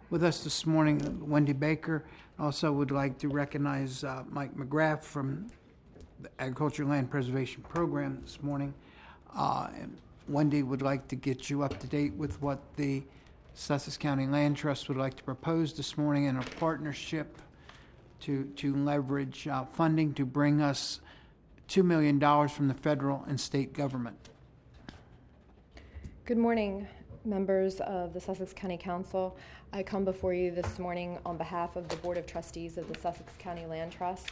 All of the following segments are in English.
with us this morning, Wendy Baker. Also would like to recognize Mike McGrath from the Agriculture Land Preservation Program this morning. And Wendy would like to get you up to date with what the Sussex County Land Trust would like to propose this morning in a partnership to leverage funding to bring us $2 million from the federal and state government. Good morning, members of the Sussex County Council. I come before you this morning on behalf of the Board of Trustees of the Sussex County Land Trust.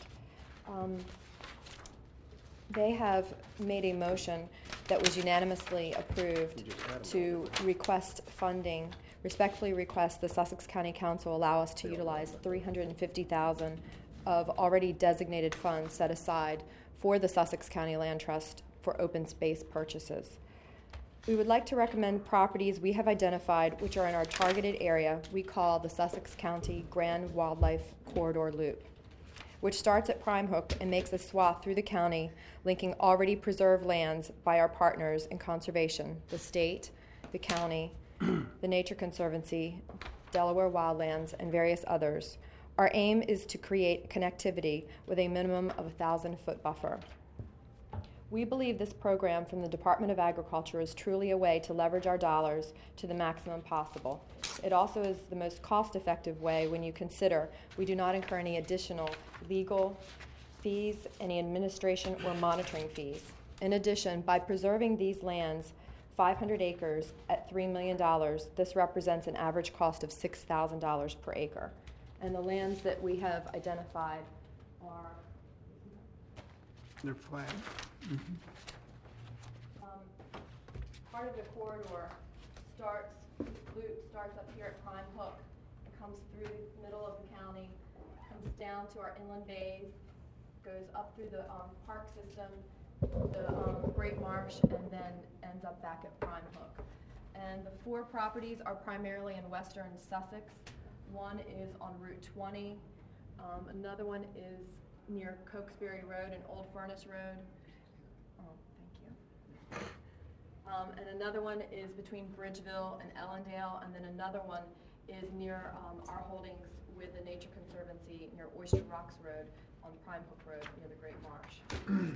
They have made a motion that was unanimously approved to request funding, respectfully request the Sussex County Council allow us to utilize $350,000 of already designated funds set aside for the Sussex County Land Trust for open space purchases. We would like to recommend properties we have identified which are in our targeted area we call the Sussex County Grand Wildlife Corridor Loop, which starts at Prime Hook and makes a swath through the county, linking already preserved lands by our partners in conservation, the state, the county, the Nature Conservancy, Delaware Wildlands, and various others. Our aim is to create connectivity with a minimum of a 1,000-foot buffer. We believe this program from the Department of Agriculture is truly a way to leverage our dollars to the maximum possible. It also is the most cost-effective way when you consider we do not incur any additional legal fees, any administration or monitoring fees. In addition, by preserving these lands, 500 acres at $3 million, this represents an average cost of $6,000 per acre. And the lands that we have identified are They're flagged. part of the corridor starts up here at Prime Hook. It comes through the middle of the county, comes down to our inland bays, goes up through the park system, the Great Marsh, and then ends up back at Prime Hook. And the 4 properties are primarily in western Sussex. One is on Route 20. Another one is near Cokesbury Road and Old Furnace Road. Thank you. And another one is between Bridgeville and Ellendale, and then another one is near our holdings with the Nature Conservancy near Oyster Rocks Road on Prime Hook Road near the Great Marsh.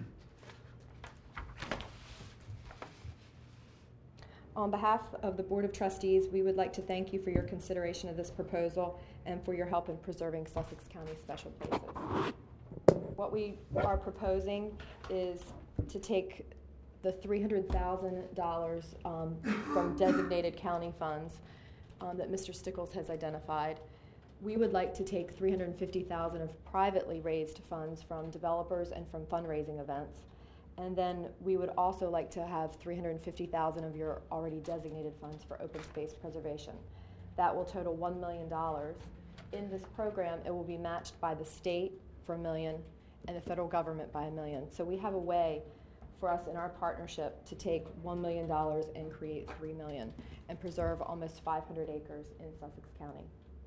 On behalf of the Board of Trustees, we would like to thank you for your consideration of this proposal and for your help in preserving Sussex County special places. What we are proposing is to take the $300,000 from designated county funds that Mr. Stickles has identified. We would like to take $350,000 of privately raised funds from developers and from fundraising events. And then we would also like to have $350,000 of your already designated funds for open space preservation. That will total $1 million. In this program, it will be matched by the state for $1 million and the federal government by $1 million. So we have a way for us in our partnership to take $1 million and create $3 million and preserve almost 500 acres in Sussex County.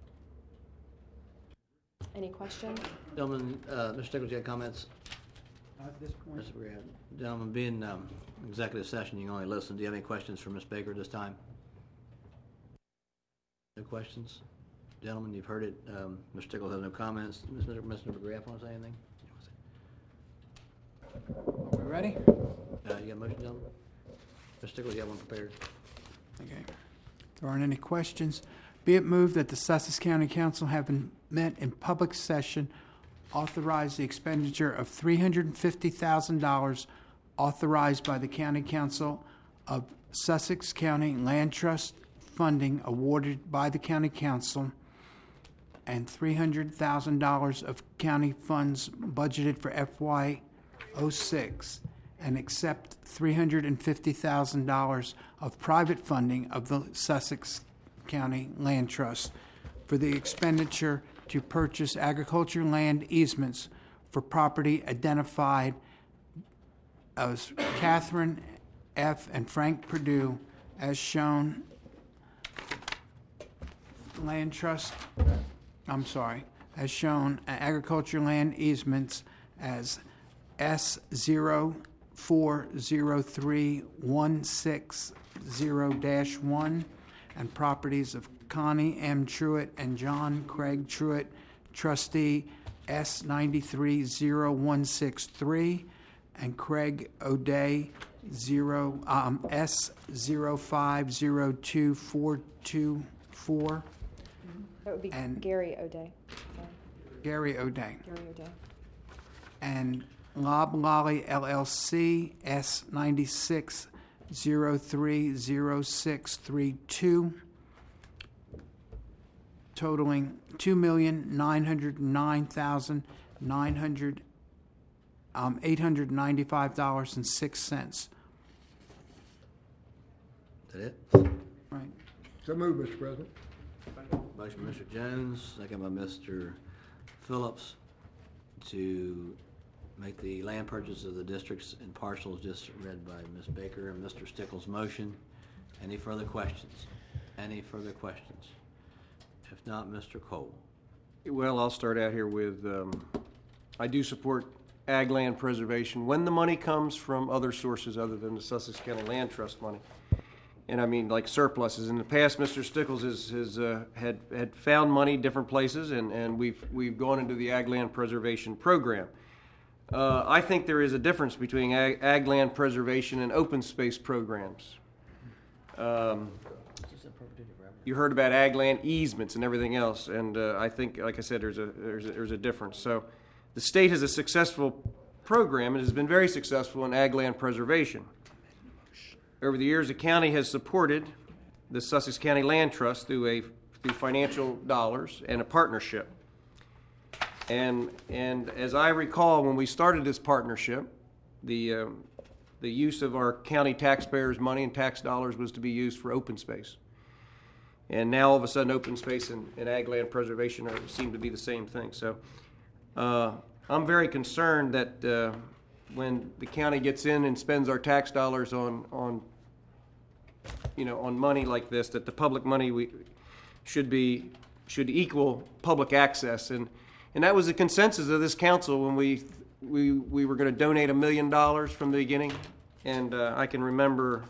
Any questions? Gentlemen, Mr. Stickles, you have comments? At this point. Gentlemen, being executive session, you can only listen. Do you have any questions for Ms. Baker at this time? No questions? Gentlemen, you've heard it. Mr. Stickles has no comments. Mr. McGrath, want to say anything? Are we ready? You got a motion, gentlemen? Mr. Stickles, you have one prepared. Okay. If there aren't any questions, be it moved that the Sussex County Council, having met in public session, authorize the expenditure of $350,000 authorized by the County Council of Sussex County Land Trust funding awarded by the County Council and $300,000 of county funds budgeted for FY06 and accept $350,000 of private funding of the Sussex County Land Trust for the expenditure to purchase agriculture land easements for property identified as Catherine F. and Frank Perdue as shown as shown agriculture land easements as S040316 0-1 and properties of Connie M. Truitt and John Craig Truitt, trustee S930163, and Craig O'Day, S050244. That would be And- Gary O'Day. Sorry, Gary O'Day. Gary O'Day. And Lob Lolly LLC, S96030632, totaling $2,909,895.06. Is that it? Right. So moved, Mr. President. Motion by Mr. Jones, second by Mr. Phillips, to make the land purchase of the districts and parcels just read by Ms. Baker and Mr. Stickles' motion. Any further questions? Any further questions? If not, Mr. Cole. Well, I'll start out here with, I do support ag land preservation when the money comes from other sources other than the Sussex County Land Trust money. And I mean, like surpluses. In the past, Mr. Stickles had found money different places, and we've gone into the ag land preservation program. I think there is a difference between ag land preservation and open space programs. You heard about ag land easements and everything else, and I think, like I said, there's a difference. So, the state has a successful program and has been very successful in ag land preservation. Over the years, the county has supported the Sussex County Land Trust through financial dollars and a partnership. And as I recall, when we started this partnership, the use of our county taxpayers' money and tax dollars was to be used for open space. And now all of a sudden, open space and ag land preservation seem to be the same thing. So I'm very concerned that when the county gets in and spends our tax dollars on money like this, that the public money should equal public access. And that was the consensus of this council when we were going to donate $1 million from the beginning. And I can remember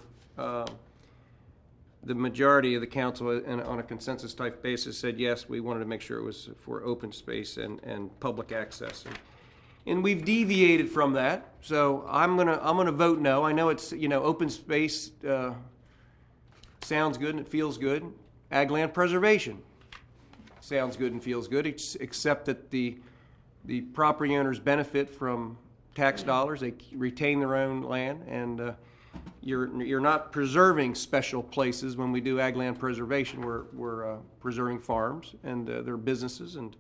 the majority of the council, on a consensus type basis, said yes, we wanted to make sure it was for open space and public access. And we've deviated from that, so I'm gonna vote no. I know it's open space sounds good and it feels good. Ag land preservation sounds good and feels good, except that the property owners benefit from tax dollars. They retain their own land, and you're not preserving special places when we do ag land preservation. We're preserving farms and their businesses, and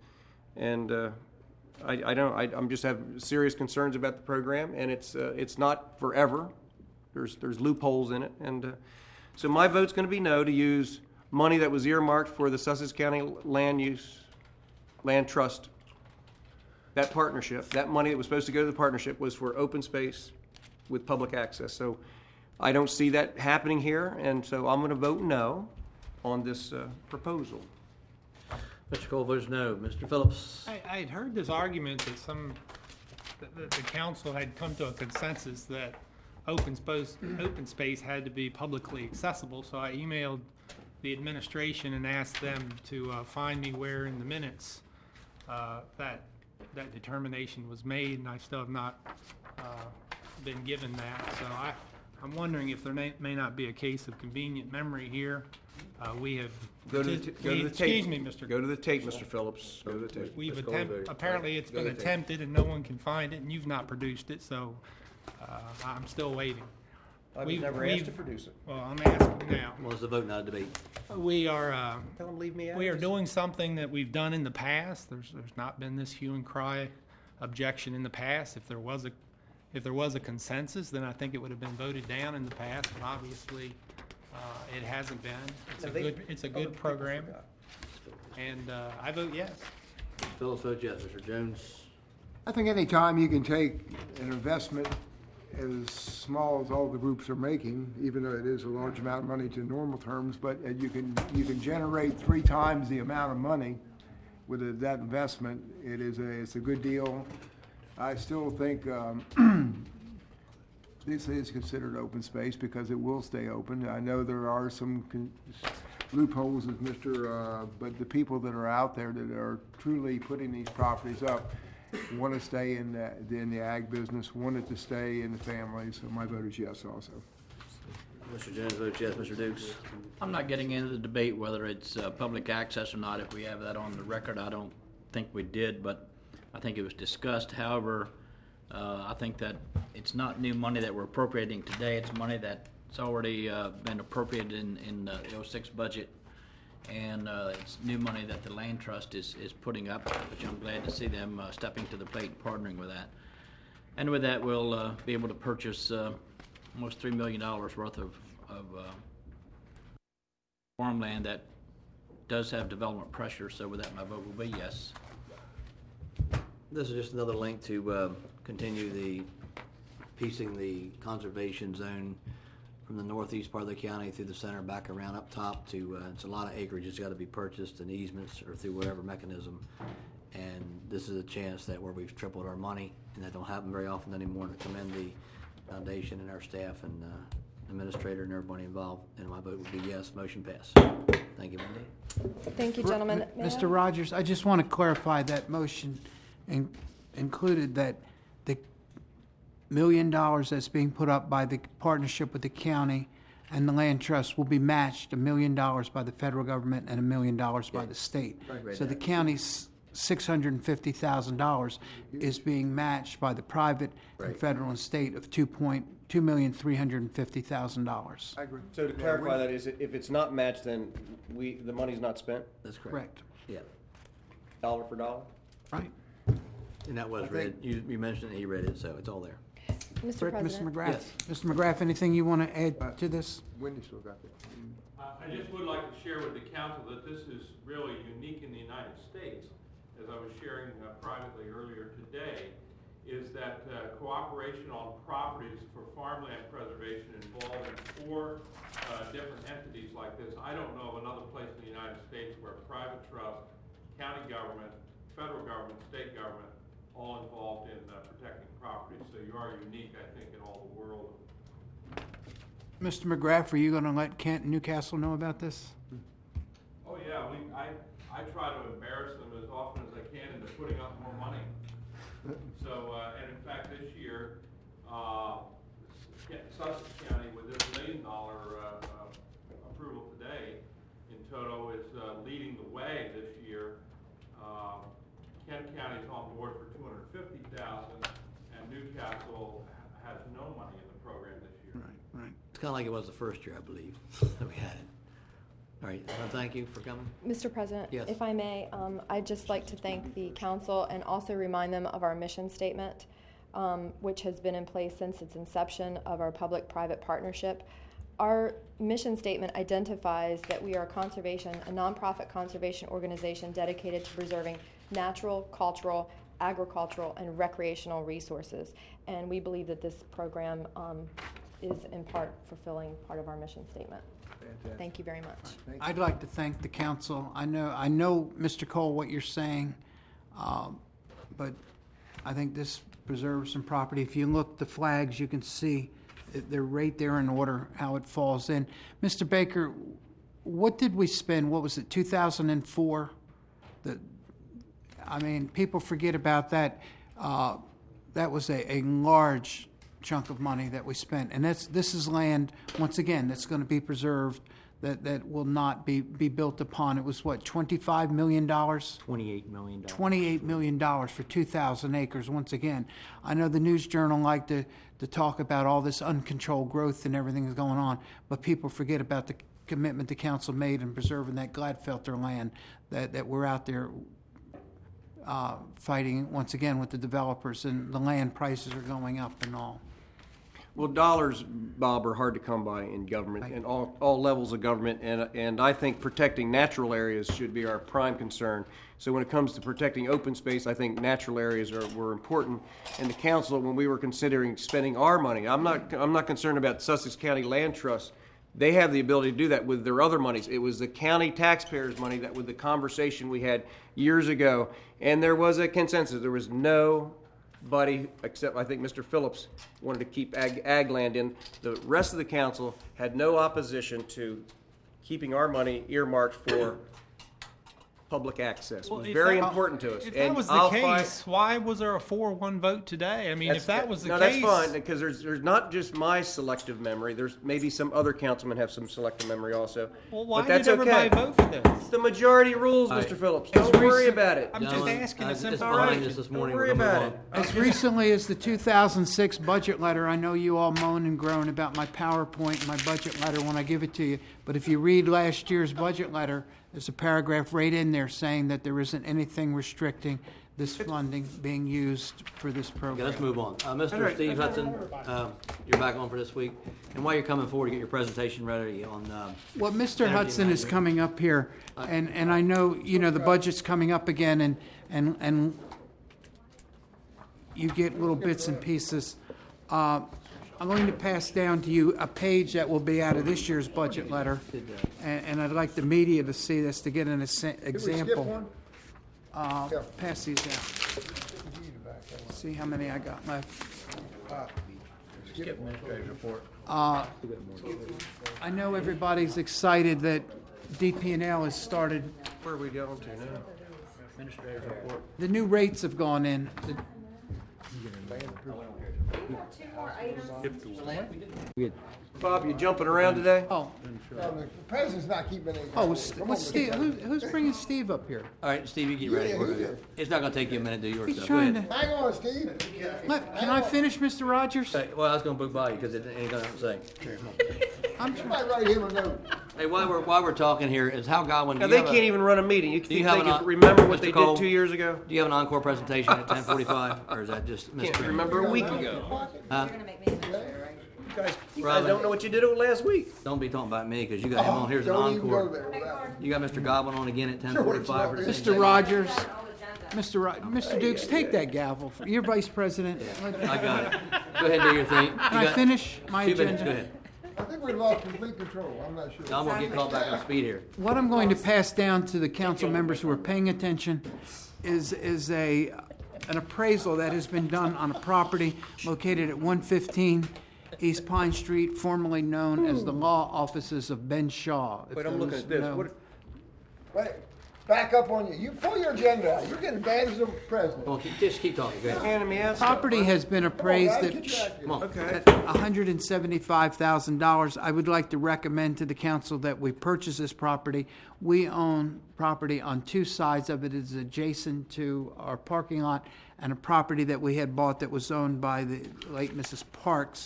I'm just have serious concerns about the program, and it's not forever. There's loopholes in it, and so my vote's going to be no to use money that was earmarked for the Sussex County Land Trust. That partnership, that money that was supposed to go to the partnership, was for open space with public access. So I don't see that happening here, and so I'm going to vote no on this proposal. Mr. Cole votes no. Mr. Phillips. I had heard this argument that the council had come to a consensus that open space had to be publicly accessible. So I emailed the administration and asked them to find me where in the minutes that determination was made, and I still have not been given that. So I'm wondering if there may not be a case of convenient memory here. We have Go to the tape. Excuse me, Mr. Go to the tape, Mr. Phillips. Go to the tape. We've Let's go and vote. apparently it's Go to been the tape. attempted and no one can find it, and you've not produced it, so I'm still waiting. I was We've- never we've- asked to produce it. Well, I'm asking now. Was the vote not a debate? We are Tell them leave me out. we are doing something that we've done in the past. There's not been this hue and cry objection in the past. If there was a consensus, then I think it would have been voted down in the past. But obviously, it hasn't been. It's a good program, and I vote yes. Mr. Phillips votes yes. Mr. Jones. I think any time you can take an investment as small as all the groups are making, even though it is a large amount of money to normal terms, but you can generate 3 times the amount of money with that investment. It's a good deal. I still think this is considered open space because it will stay open. I know there are some loopholes as but the people that are out there that are truly putting these properties up want to stay in the ag business, want it to stay in the family, so my vote is yes also. Mr. Jones votes yes. Mr. Dukes? I'm not getting into the debate whether it's public access or not. If we have that on the record, I don't think we did, but I think it was discussed. However, I think that it's not new money that we're appropriating today. It's money that's already been appropriated in the 06 budget, and it's new money that the Land Trust is putting up, which I'm glad to see them stepping to the plate and partnering with that. And with that, we'll be able to purchase almost $3 million worth of farmland that does have development pressure. So with that, my vote will be yes. This is just another link to continue piecing the conservation zone from the northeast part of the county through the center, back around up top to, it's a lot of acreage that's got to be purchased and easements or through whatever mechanism. And this is a chance that where we've tripled our money, and that don't happen very often anymore, to commend the foundation and our staff and administrator and everybody involved. And my vote would be yes. Motion passed. Thank you, Wendy. Thank you, gentlemen. May I? Mr. Rogers, I just want to clarify that motion included that the $1 million that's being put up by the partnership with the county and the land trust will be matched $1 million by the federal government and $1 million by the state. Right, So the county's $650,000 is being matched by the private and Right. federal and state of $2,350,000. I agree. So to clarify that, is if it's not matched, then the money's not spent, That's correct. Correct. Yeah. dollar for dollar? Right. And that was read. You mentioned it, he read it, so it's all there. Mr. Mr. President. McGrath. Yes. Mr. McGrath, anything you want to add to this? Wendy still got that. I just would like to share with the council that this is really unique in the United States, as I was sharing privately earlier today, is that cooperation on properties for farmland preservation involving 4 different entities like this. I don't know of another place in the United States where private trust, county government, federal government, state government, all involved in protecting properties. So you are unique, I think, in all the world. Mr. McGrath, are you going to let Kent and Newcastle know about this? Oh yeah, I try to embarrass them as often as I can into putting up more money. So, and in fact, this year, Sussex County, with this $1 million approval today, in toto is leading the way this year. Kent County's on board for $250,000, and Newcastle has no money in the program this year. Right. It's kind of like it was the first year, I believe, that we had it. All right, thank you for coming. Mr. President, Yes. if I may, I'd just like to thank the council and also remind them of our mission statement, which has been in place since its inception of our public-private partnership. Our mission statement identifies that we are a nonprofit conservation organization dedicated to preserving natural, cultural, agricultural, and recreational resources. And we believe that this program is in part fulfilling part of our mission statement. Fantastic. Thank you very much. Thank you. I'd like to thank the council. I know, Mr. Cole, what you're saying, but I think this preserves some property. If you look at the flags, you can see they're right there in order how it falls in. Mr. Baker, what did we spend? What was it, 2004? People forget about that. That was a large chunk of money that we spent, and this is land, once again, that's going to be preserved, that will not be built upon. It was what, $25 million? $28 million. $28 million for 2,000 acres. Once again, I know the News Journal like to talk about all this uncontrolled growth and everything that's going on, but people forget about the commitment the council made in preserving that Gladfelter land that we're out there fighting once again with the developers, and the land prices are going up and all. Well, dollars, Bob, are hard to come by in government, in all levels of government, and I think protecting natural areas should be our prime concern. So when it comes to protecting open space, I think natural areas were important. And the council, when we were considering spending our money, I'm not concerned about Sussex County Land Trust. They have the ability to do that with their other monies. It was the county taxpayers' money that with the conversation we had years ago, and there was a consensus. There was nobody except I think Mr. Phillips wanted to keep ag land in. The rest of the council had no opposition to keeping our money earmarked for public access. It Well, was if very that- important to us. If And that was the I'll fight- case, why was there a 4-1 vote today? I mean, if that was the no, case. that's fine, because there's not just my selective memory. There's maybe some other councilmen have some selective memory also. Well, why but that's did everybody okay. vote for this? The majority rules, All right. Mr. Phillips. As Don't worry recent- about it. I'm just Gentlemen, asking a it's simple behind question. us this morning. Don't We're worry gonna about move it. on. As recently as the 2006 budget letter, I know you all moan and groan about my PowerPoint and my budget letter when I give it to you, but if you read last year's budget letter, there's a paragraph right in there saying that there isn't anything restricting this funding being used for this Okay, program. let's move on. Mr. right. Steve Hudson, you're back on for this week. And while you're coming forward to get your presentation ready on, Well, Mr. Energy Hudson is management. coming up here, and I know, the budget's coming up again, and you get little bits and pieces. I'm going to pass down to you a page that will be out of this year's budget letter, and I'd like the media to see this, to get an Did we skip example. one? Pass these out. See how many I got left. I know everybody's excited that DP&L has started. Where are we going to now? The new rates have gone in. Bob, you jumping around today? Oh, The president's not keeping any. what's Steve? Who's bringing Steve up here? all right, Steve, you get ready. We're gonna- It's not gonna take you a minute to do your He's stuff. Go trying ahead. to. Hang on, Steve. Can I finish, Mr. Rogers? Okay, well, I was gonna book by you because it ain't gonna say. Somebody write him a note. Hey, while we're talking here, is Hal Godwin. Now, do they you have can't a- even run a meeting. You do think you they have an can on- remember what Mr. they Cole? did 2 years ago? Do you have an encore presentation at 10:45, or is that just Can't Mr. remember a week ago. Huh? You guys don't know what you did last week. Don't be talking about me because you got him on. Here's an Don't even go encore. there without. You got Mr. Godwin on again at 10:45 for the same Mr. thing. Rogers, Mr. Dukes, take that gavel. You're vice president. I got it. Go ahead and do your thing. Can I finish my 2 minutes. Go agenda? ahead. I think we've lost complete control. I'm not sure. No, I'm gonna get caught back on speed here. What I'm going to pass down to the council members who are paying attention is an appraisal that has been done on a property located at 115 East Pine Street, formerly known as the law offices of Ben Shaw. if Wait, I'm looking those at this. know. What, Wait, back up on you. You pull your agenda out. You're getting bad as the president. Well, just keep talking. Go ahead. handing me out Property has been appraised Guys, at get your act Come on. Okay. at $175,000. I would like to recommend to the council that we purchase this property. We own property on two sides of it. It's adjacent to our parking lot and a property that we had bought that was owned by the late Mrs. Parks.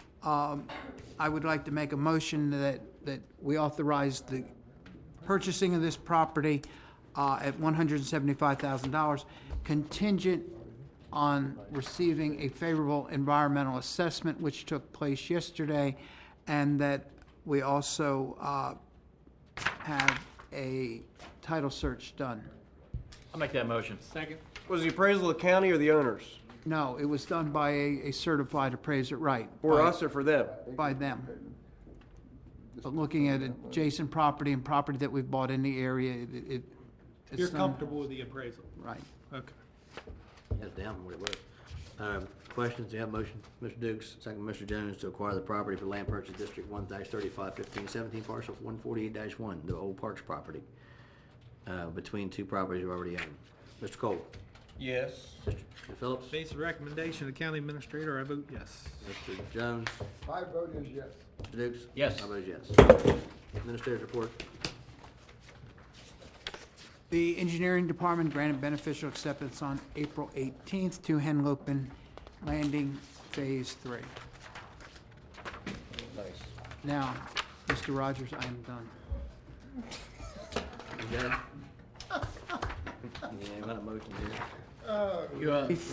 I would like to make a motion that we authorize the purchasing of this property at $175,000, contingent on receiving a favorable environmental assessment, which took place yesterday, and that we also have a title search done. I'll make that motion. Second. was the appraisal the county or the owners? No, it was done by a certified appraiser, right? For by- us or for them? By them. But looking at adjacent property and property that we've bought in the area, it's You're done- comfortable with the appraisal? Right. Okay. That's down from what it was. Questions? Do you have a motion? Mr. Dukes, second Mr. Jones to acquire the property for land purchase district 1-351517 parcel 148-1, the old Parks property, between two properties we already own. Mr. Cole? Yes. Mr. Phillips? Based on the recommendation of the county administrator, I vote yes. Mr. Jones? My vote is yes. Mr. Dukes? Yes. I vote yes. Administrator's report. The engineering department granted beneficial acceptance on April 18th to Henlopen Landing Phase 3. Nice. Now, Mr. Rogers, I am done. You got it? Yeah, we got a motion here. You,